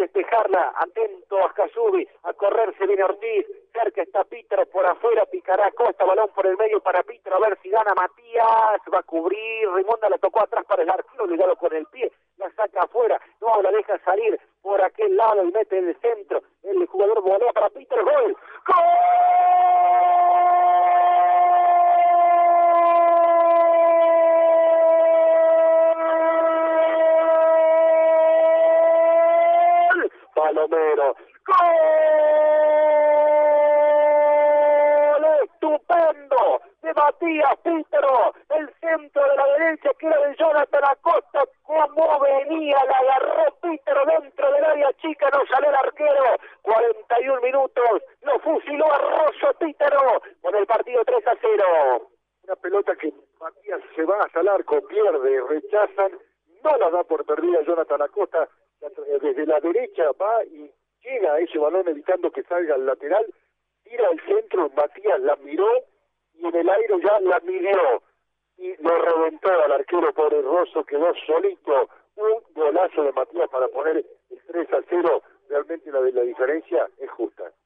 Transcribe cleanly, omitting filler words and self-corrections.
despejarla, atento a Casubi, a correrse viene Ortiz, cerca está Pítero, por afuera picará Costa, balón por el medio para Pítero, a ver si gana Matías, va a cubrir, Rimonda la tocó atrás para el arquero, ligado con el pie, la saca afuera, no, la deja salir por aquel lado y mete en el centro, el jugador volea para Pítero, ¡gol! ¡Gol! Palomero, ¡gol! ¡Estupendo! De Matías Pítero, el centro de la derecha que era de Jonathan Acosta, como venía, la agarró Pítero dentro del área chica, no salió el arquero, 41 minutos, lo fusiló a Rosso Pítero, con el partido 3-0. Una pelota que Matías se va hasta el arco, pierde, rechazan, no la da por perdida Jonathan Acosta, desde la derecha va y llega a ese balón evitando que salga al lateral, tira al centro, Matías la miró y en el aire ya la midió y lo reventó al arquero por el Rosso, quedó solito, un golazo de Matías para poner el 3-0, realmente la diferencia es justa.